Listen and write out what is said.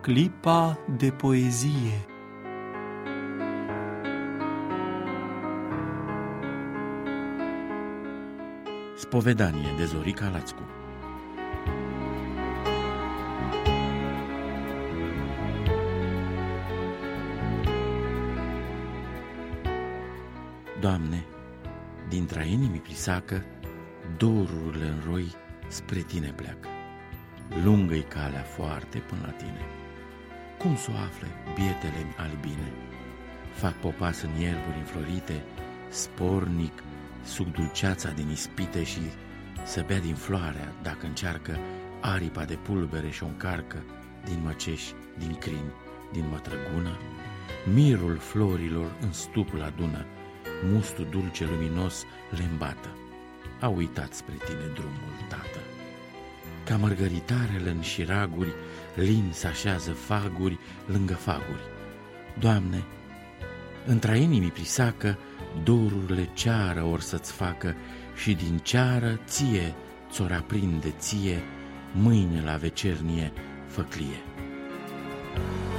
clipa de poezie. Spovedanie de Zorica Lațcu. Doamne, dintre inimii plisacă, dorurile în roi spre Tine pleacă. Lungă-i calea foarte până la Tine. Cum s-o afle bietele albine? Fac popas în ierburi înflorite, spornic sub dulceața din ispite și să bea din floarea dacă încearcă aripa de pulbere și o încarcă din măceși, din crini, din mătrăgună. Mirul florilor în stupul adună, mustul dulce luminos le îmbată. A uitat spre Tine drumul, Tată. Ca mărgăritarele în șiraguri, lin s-așează faguri lângă faguri. Doamne, între inimii prisacă, dorurile ceară or să-ți facă și din ceară ție ți-or aprinde ție mâine la vecernie făclie.